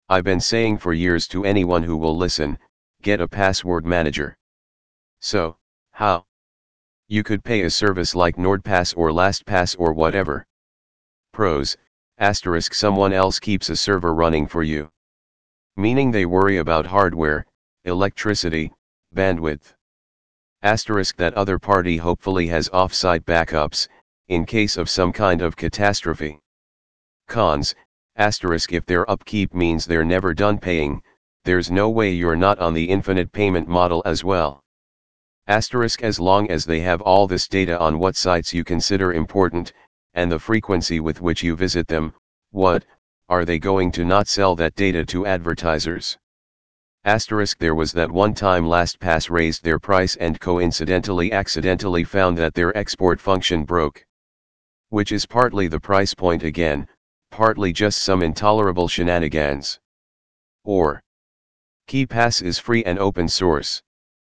I've been saying for years to anyone who will listen, get a password manager. So, how? You could pay a service like NordPass or LastPass or whatever. Pros, asterisk someone else keeps a server running for you. Meaning they worry about hardware, electricity, bandwidth. Asterisk that other party hopefully has off-site backups, in case of some kind of catastrophe. Cons, asterisk if their upkeep means they're never done paying, there's no way you're not on the infinite payment model as well. Asterisk as long as they have all this data on what sites you consider important, and the frequency with which you visit them, what, are they going to not sell that data to advertisers? Asterisk there was that one time LastPass raised their price and accidentally found that their export function broke. Which is partly the price point again, partly just some intolerable shenanigans. Or, KeePass is free and open source.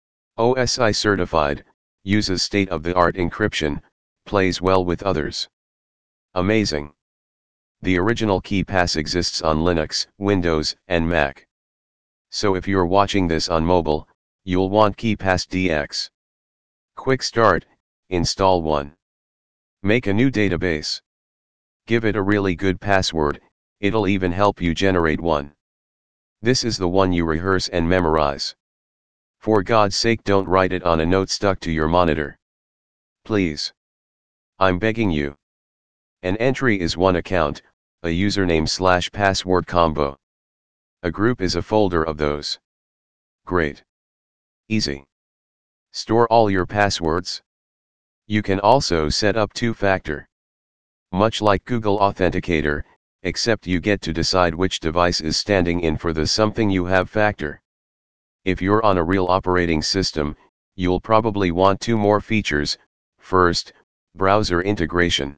OSI certified, uses state-of-the-art encryption, plays well with others. Amazing. The original KeePass exists on Linux, Windows, and Mac. So if you're watching this on mobile, you'll want KeePass DX. Quick start, install one. Make a new database. Give it a really good password, it'll even help you generate one. This is the one you rehearse and memorize. For God's sake don't write it on a note stuck to your monitor. Please. I'm begging you. An entry is one account, a username/password combo. A group is a folder of those. Great. Easy. Store all your passwords. You can also set up two-factor. Much like Google Authenticator, except you get to decide which device is standing in for the something you have factor. If you're on a real operating system, you'll probably want two more features. First, browser integration.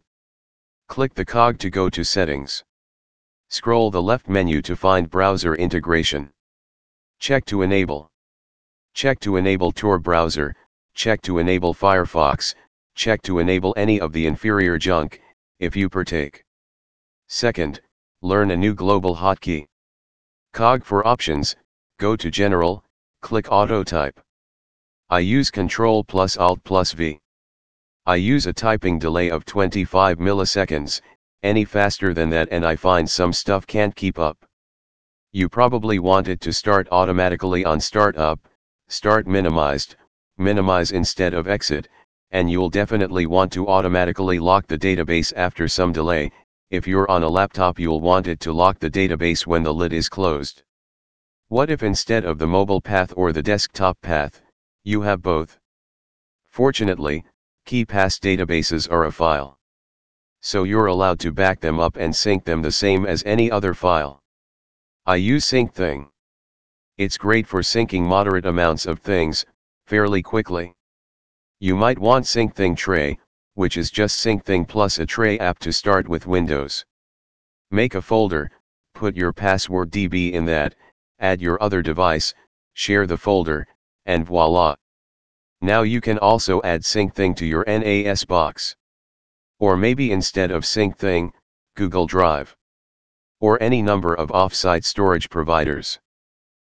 Click the cog to go to Settings. Scroll the left menu to find Browser Integration. Check to enable. Check to enable Tor browser, check to enable Firefox, check to enable any of the inferior junk, if you partake. Second, learn a new global hotkey. Cog for options, go to General, click Auto Type. I use Ctrl+Alt+V. I use a typing delay of 25 milliseconds, any faster than that and I find some stuff can't keep up. You probably want it to start automatically on startup, start minimized, minimize instead of exit, and you'll definitely want to automatically lock the database after some delay. If you're on a laptop you'll want it to lock the database when the lid is closed. What if instead of the mobile path or the desktop path, you have both? Fortunately, KeePass databases are a file. So you're allowed to back them up and sync them the same as any other file. I use SyncThing. It's great for syncing moderate amounts of things, fairly quickly. You might want SyncThing Tray, which is just SyncThing plus a Tray app to start with Windows. Make a folder, put your password DB in that, add your other device, share the folder, and voila. Now you can also add SyncThing to your NAS box. Or maybe instead of SyncThing, Google Drive. Or any number of off-site storage providers.